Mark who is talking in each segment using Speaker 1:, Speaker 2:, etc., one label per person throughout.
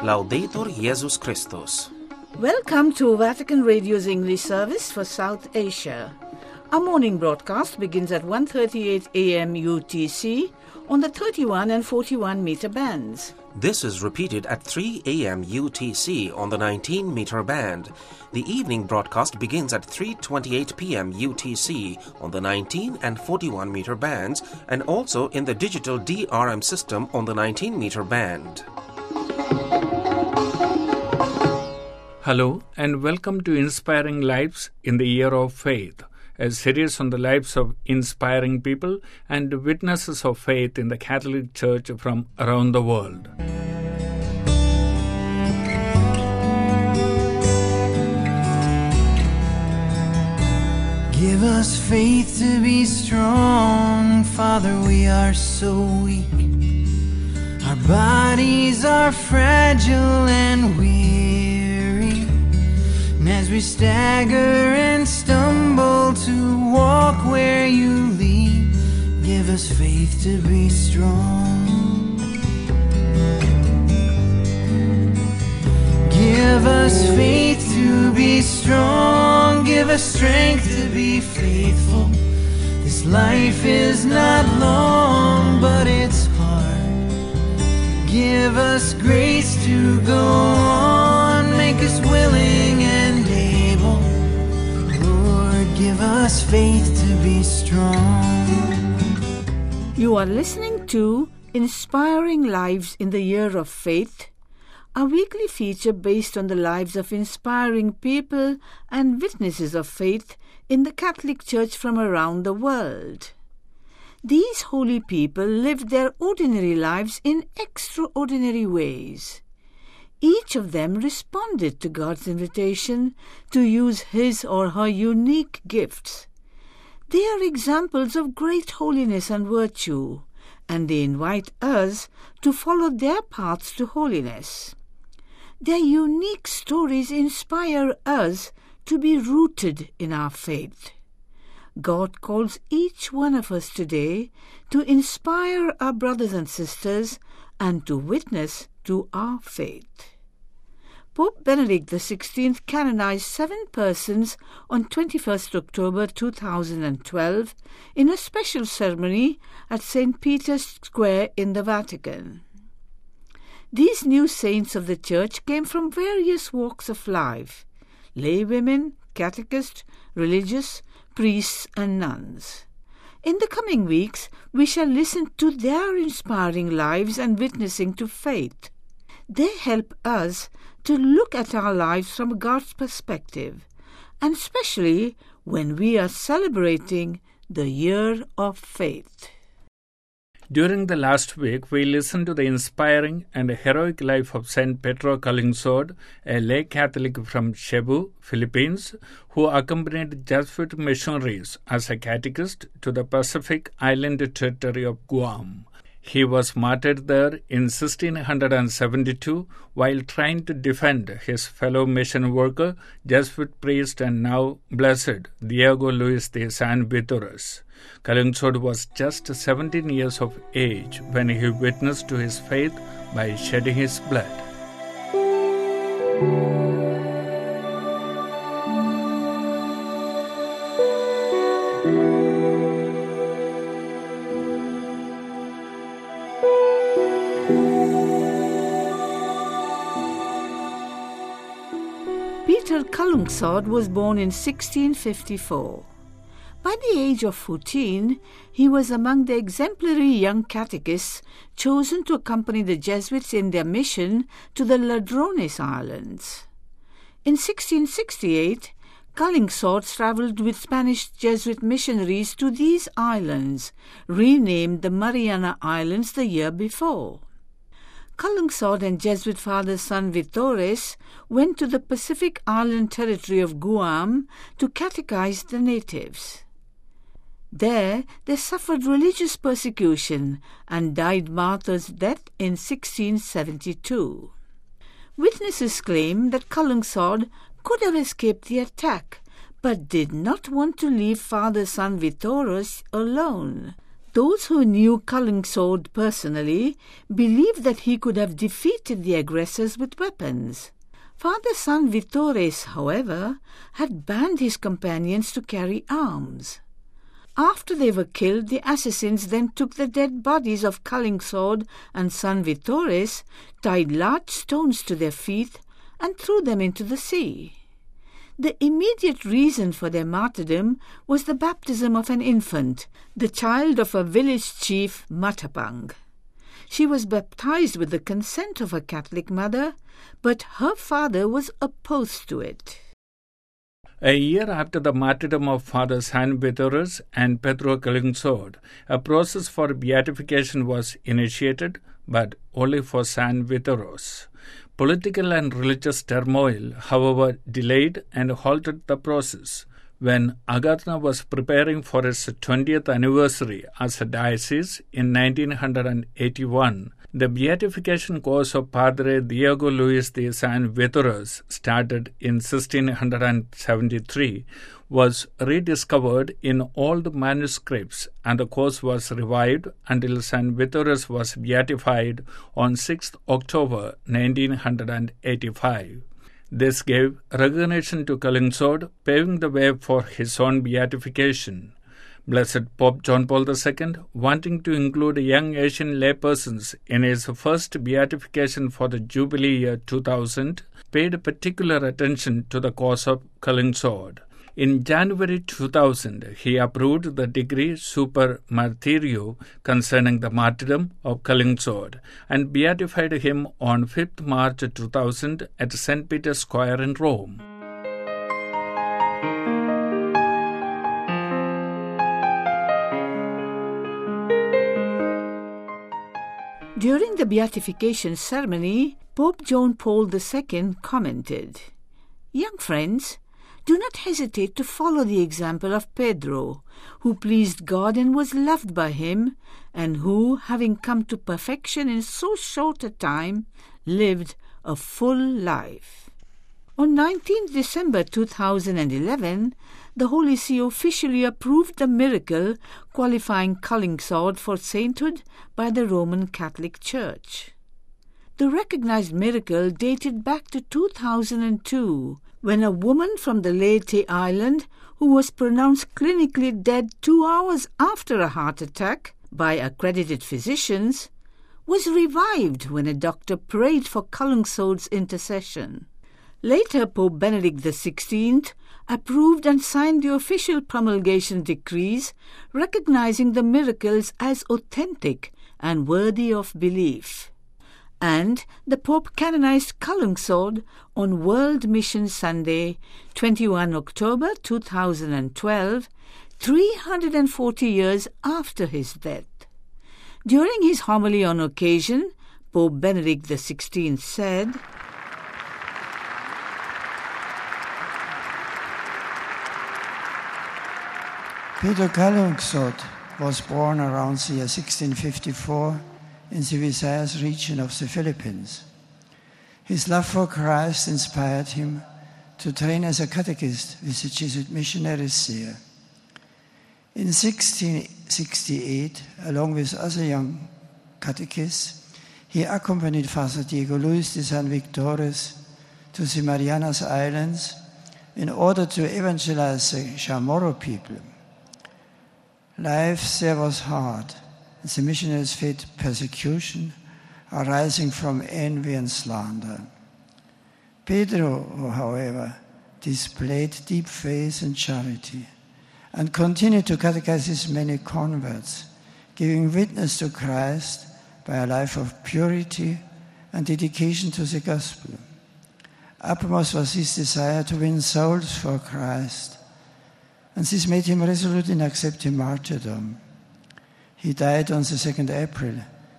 Speaker 1: Laudetur Jesus Christus.
Speaker 2: Welcome to Vatican Radio's English service for South Asia. Our morning broadcast begins at 1:38 a.m. UTC on the 31 and 41 meter bands.
Speaker 1: This is repeated at 3 a.m. UTC on the 19-meter band. The evening broadcast begins at 3:28 p.m. UTC on the 19 and 41-meter bands and also in the digital DRM system on the 19-meter band.
Speaker 3: Hello and welcome to Inspiring Lives in the Year of Faith, a series on the lives of inspiring people and witnesses of faith in the Catholic Church from around the world.
Speaker 4: Give us faith to be strong, Father, we are so weak. Our bodies are fragile and weary, and as we stagger and stumble to walk where you lead, give us faith to be strong. Give us faith to be strong, give us strength to be faithful. This life is not long, but it's hard. Give us grace to go on, make us willing and able. Lord, give us faith to be strong.
Speaker 2: You are listening to Inspiring Lives in the Year of Faith, a weekly feature based on the lives of inspiring people and witnesses of faith in the Catholic Church from around the world. These holy people lived their ordinary lives in extraordinary ways. Each of them responded to God's invitation to use his or her unique gifts. They are examples of great holiness and virtue, and they invite us to follow their paths to holiness. Their unique stories inspire us to be rooted in our faith. God calls each one of us today to inspire our brothers and sisters and to witness to our faith. Pope Benedict XVI canonized 7 persons on 21st October 2012 in a special ceremony at St. Peter's Square in the Vatican. These new saints of the Church came from various walks of life: laywomen, catechists, religious, priests and nuns. In the coming weeks, we shall listen to their inspiring lives and witnessing to faith. They help us to look at our lives from God's perspective, and especially when we are celebrating the Year of Faith.
Speaker 3: During the last week, we listened to the inspiring and heroic life of Saint Pedro Calungsod, a lay Catholic from Cebu, Philippines, who accompanied Jesuit missionaries as a catechist to the Pacific island territory of Guam. He was martyred there in 1672 while trying to defend his fellow mission worker, Jesuit priest and now blessed Diego Luis de San Vitoris. Calungsod was just 17 years of age when he witnessed to his faith by shedding his blood.
Speaker 2: Peter Calungsod was born in 1654. By the age of 14, he was among the exemplary young catechists chosen to accompany the Jesuits in their mission to the Ladrones Islands. In 1668, Calungsod travelled with Spanish Jesuit missionaries to these islands, renamed the Mariana Islands the year before. Calungsod and Jesuit Father San Vitoris went to the Pacific Island territory of Guam to catechize the natives. There they suffered religious persecution and died martyrs' death in 1672. Witnesses claim that Calungsod could have escaped the attack, but did not want to leave Father San Vitoris alone. Those who knew Calungsod personally believed that he could have defeated the aggressors with weapons. Father San Vitores, however, had banned his companions to carry arms. After they were killed, the assassins then took the dead bodies of Calungsod and San Vitores, tied large stones to their feet, and threw them into the sea. The immediate reason for their martyrdom was the baptism of an infant, the child of a village chief, Matapang. She was baptized with the consent of her Catholic mother, but her father was opposed to it.
Speaker 3: A year after the martyrdom of Father San Vitores and Pedro Calungsod, a process for beatification was initiated, but only for San Vitores. Political and religious turmoil, however, delayed and halted the process. When Agatna was preparing for its 20th anniversary as a diocese in 1981, the beatification course of Padre Diego Luis de San Vitores, started in 1673, was rediscovered in old manuscripts, and the course was revived until San Vitores was beatified on 6 October 1985. This gave recognition to Calungsod, paving the way for his own beatification. Blessed Pope John Paul II, wanting to include young Asian laypersons in his first beatification for the Jubilee year 2000, paid particular attention to the cause of Calungsod. In January 2000, he approved the decree Super Martyrio concerning the martyrdom of Calungsod and beatified him on 5th March 2000 at St. Peter's Square in Rome.
Speaker 2: During the beatification ceremony, Pope John Paul II commented, "Young friends, do not hesitate to follow the example of Pedro, who pleased God and was loved by him, and who, having come to perfection in so short a time, lived a full life." On 19 December 2011, the Holy See officially approved the miracle qualifying Calungsod for sainthood by the Roman Catholic Church. The recognized miracle dated back to 2002, when a woman from the Leyte Island, who was pronounced clinically dead 2 hours after a heart attack by accredited physicians, was revived when a doctor prayed for Calungsod's intercession. Later, Pope Benedict XVI approved and signed the official promulgation decrees recognizing the miracles as authentic and worthy of belief. And the Pope canonized Calungsod on World Mission Sunday, 21 October 2012, 340 years after his death. During his homily on occasion, Pope Benedict XVI said,
Speaker 5: Pedro Calungsod was born around the year 1654 in the Visayas region of the Philippines. His love for Christ inspired him to train as a catechist with the Jesuit missionaries there. In 1668, along with other young catechists, he accompanied Father Diego Luis de San Vitores to the Marianas Islands in order to evangelize the Chamorro people. Life there was hard, and the missionaries faced persecution arising from envy and slander. Pedro, however, displayed deep faith and charity and continued to catechize his many converts, giving witness to Christ by a life of purity and dedication to the gospel. Uppermost was his desire to win souls for Christ, and this made him resolute in accepting martyrdom. He died on the 2nd April,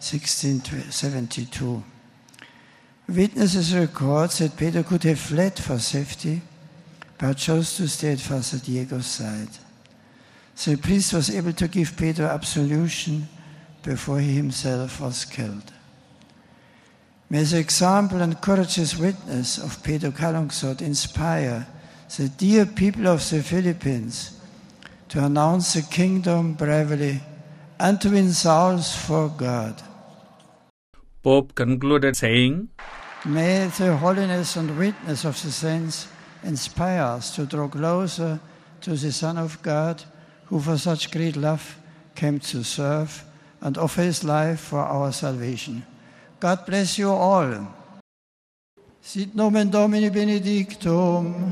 Speaker 5: 1672. Witnesses record that Pedro could have fled for safety, but chose to stay at Father Diego's side. The priest was able to give Pedro absolution before he himself was killed. May the example and courageous witness of Pedro Calungsod inspire the dear people of the Philippines to announce the kingdom bravely and to win souls for God.
Speaker 3: Pope concluded saying,
Speaker 5: May the holiness and witness of the saints inspire us to draw closer to the Son of God, who for such great love came to serve and offer his life for our salvation. God bless you all. Sit nomen Domini benedictum.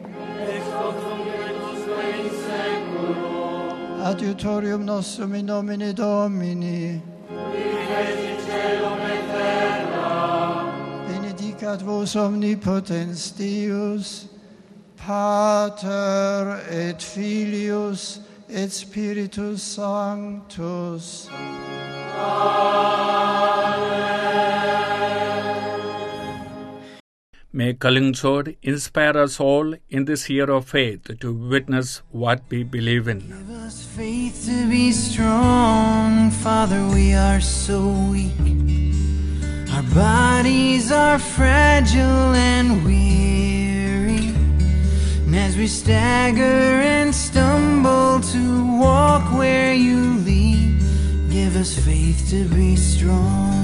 Speaker 5: Adiutorium nostrum in nomine Domini. Benedicat vos omnipotens Deus, Pater et Filius et Spiritus Sanctus.
Speaker 3: May Cullingswood inspire us all in this year of faith to witness what we believe in.
Speaker 4: Give us faith to be strong, Father, we are so weak. Our bodies are fragile and weary, and as we stagger and stumble to walk where you lead, give us faith to be strong.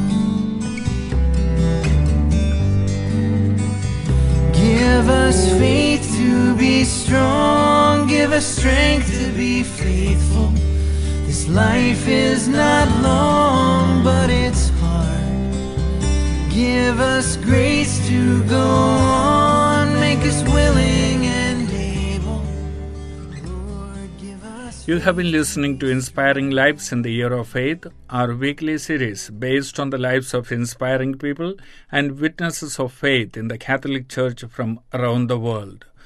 Speaker 4: Give us faith to be strong, give us strength to be faithful. This life is not long, but it's hard. Give us grace to go on, make us willing and able. Lord, give us.
Speaker 3: You have been listening to Inspiring Lives in the Year of Faith, our weekly series based on the lives of inspiring people and witnesses of faith in the Catholic Church from around the world.